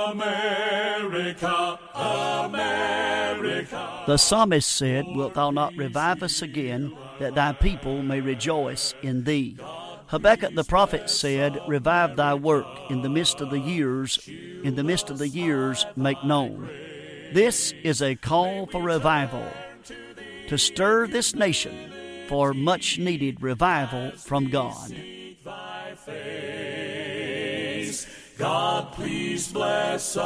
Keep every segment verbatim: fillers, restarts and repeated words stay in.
America, America. The psalmist said, "Wilt thou not revive us again, that thy people may rejoice in thee?" Habakkuk the prophet said, "Revive thy work in the midst of the years, in the midst of the years make known." This is a call for revival, to stir this nation for much needed revival from God. God, please bless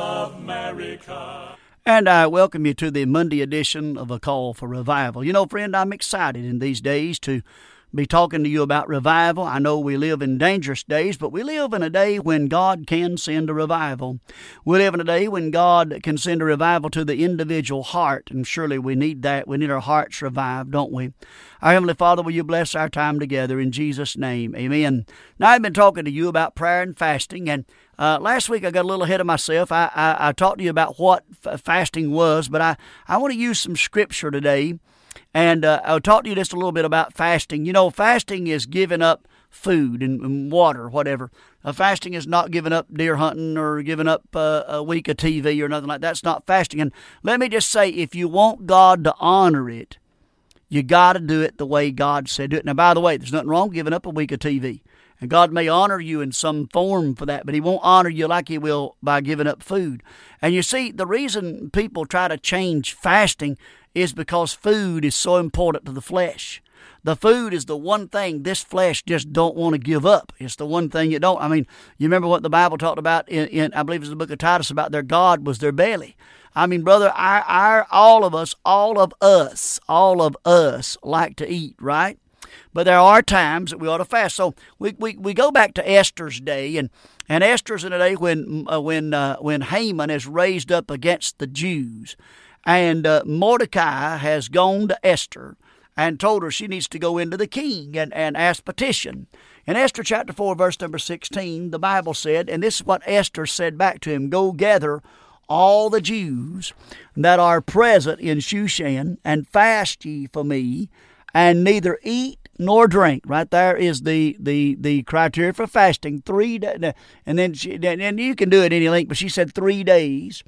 America. And I welcome you to the Monday edition of A Call for Revival. You know, friend, I'm excited in these days to be talking to you about revival. I know we live in dangerous days, but we live in a day when God can send a revival. We live in a day when God can send a revival to the individual heart, and surely we need that. We need our hearts revived, don't we? Our Heavenly Father, will you bless our time together in Jesus' name? Amen. Now, I've been talking to you about prayer and fasting, and uh, last week I got a little ahead of myself. I, I, I talked to you about what f- fasting was, but I, I want to use some scripture today. And uh, I'll talk to you just a little bit about fasting. You know, fasting is giving up food and, and water, whatever. Uh, fasting is not giving up deer hunting or giving up uh, a week of T V or nothing like that. That's not fasting. And let me just say, if you want God to honor it, you got to do it the way God said do it. Now, by the way, there's nothing wrong with giving up a week of T V. And God may honor you in some form for that, but He won't honor you like He will by giving up food. And you see, the reason people try to change fasting is because food is so important to the flesh. The food is the one thing this flesh just don't want to give up. It's the one thing you don't. I mean, you remember what the Bible talked about in, in I believe it's the book of Titus, about their God was their belly. I mean, brother, our, our, all of us, all of us, all of us like to eat, right? But there are times that we ought to fast. So we we, we go back to Esther's day, and, and Esther's in a day when uh, when uh, when Haman is raised up against the Jews. And uh, Mordecai has gone to Esther and told her she needs to go into the king and, and ask petition. In Esther chapter four, verse number sixteen, the Bible said, and this is what Esther said back to him, "Go gather all the Jews that are present in Shushan, and fast ye for me, and neither eat nor drink." Right there is the the, the criteria for fasting. Three days, and then she, and you can do it any length, but she said three days,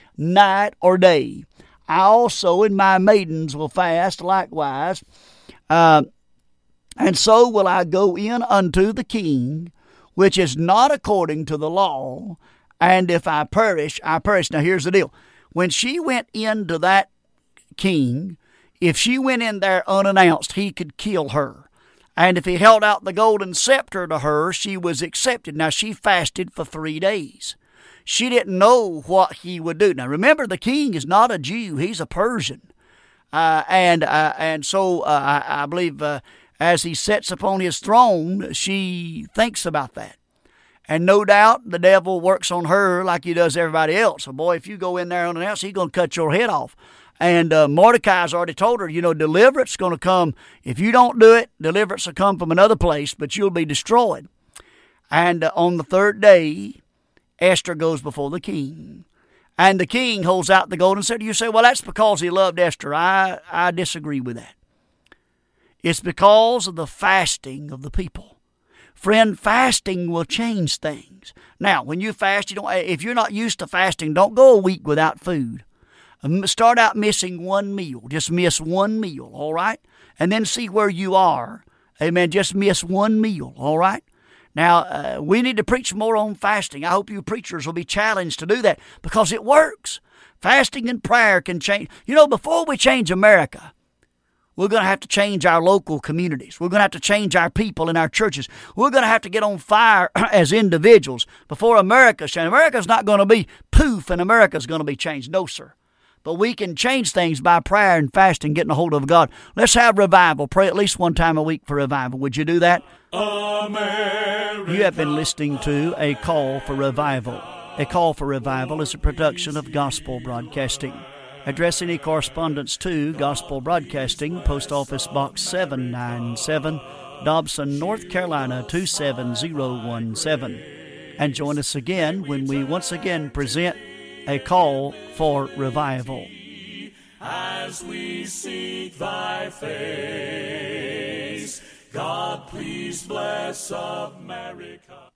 night or day. "I also and my maidens will fast likewise, uh, and so will I go in unto the king, which is not according to the law, and if I perish, I perish." Now here's the deal. When she went into that king, if she went in there unannounced, he could kill her. And if he held out the golden scepter to her, she was accepted. Now she fasted for three days. She didn't know what he would do. Now, remember, the king is not a Jew. He's a Persian. Uh, and uh, and so uh, I, I believe uh, as he sits upon his throne, she thinks about that. And no doubt the devil works on her like he does everybody else. So, boy, if you go in there unannounced, he's going to cut your head off. And uh, Mordecai's already told her, you know, deliverance is going to come. If you don't do it, deliverance will come from another place, but you'll be destroyed. And uh, on the third day, Esther goes before the king, and the king holds out the golden scepter. You say, well, that's because he loved Esther. I, I disagree with that. It's because of the fasting of the people. Friend, fasting will change things. Now, when you fast, you don't. If you're not used to fasting, don't go a week without food. Start out missing one meal. Just miss one meal, all right? And then see where you are. Amen. Just miss one meal, all right? Now, uh, we need to preach more on fasting. I hope you preachers will be challenged to do that because it works. Fasting and prayer can change. You know, before we change America, we're going to have to change our local communities. We're going to have to change our people in our churches. We're going to have to get on fire as individuals before America's changed. America's not going to be poof and America's going to be changed. No, sir. But we can change things by prayer and fasting, getting a hold of God. Let's have revival. Pray at least one time a week for revival. Would you do that? America. You have been listening to A Call for Revival. A Call for Revival is a production of Gospel Broadcasting. Address any correspondence to Gospel Broadcasting, Post Office Box seven ninety-seven, Dobson, North Carolina two seven zero one seven. And join us again when we once again present A Call for Revival. As we seek thy face, God, please bless America.